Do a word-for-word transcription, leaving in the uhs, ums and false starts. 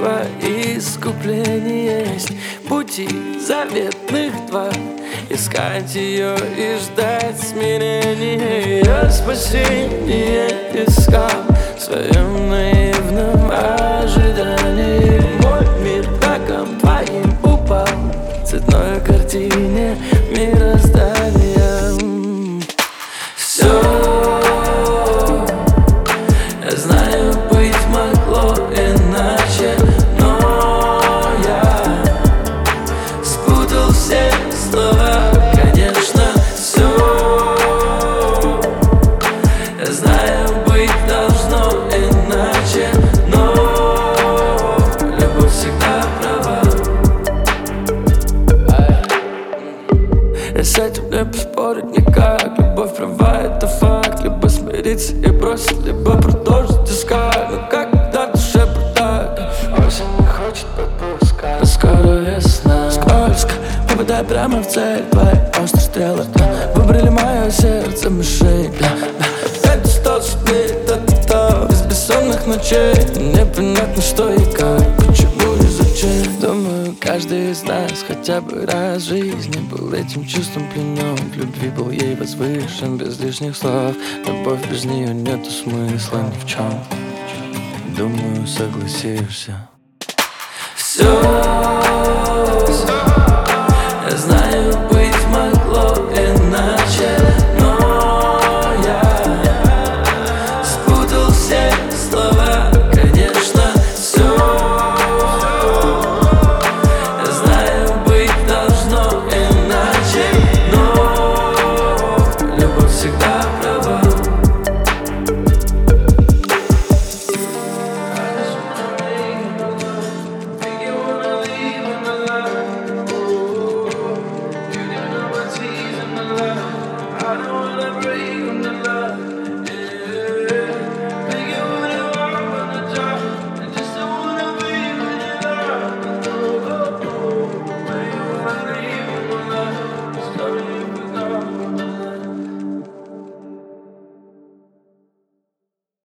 два искупления есть, пути заветных два: искать ее и ждать смирения. Я спасение искал в своем наивном ожидании. Мой мир раком твоим упал в цветной картине мироздания. Все, я знаю, быть могло иначе, но я спутал все слова. Конечно, все, я знаю, быть должно иначе, но любовь всегда права. Я с этим не поспорить никак. Любовь права, это факт. Либо смириться и бросить, либо продолжить искать. Но когда в душе бардак, осень не хочет подпускать. Но скоро весна, скользко, попадай прямо в цель. Твои острые стрелы выбрали мое сердце мишень. Это сто дней, то-то-то, без бессонных ночей. Непонятно, что и как, почему и зачем. Думаю, каждый из нас хотя бы раз в жизни был этим чувством пленен. В любви был ей возвышен, без лишних слов. Любовь без нее нету смысла ни в чем. Думаю, согласишься. Все.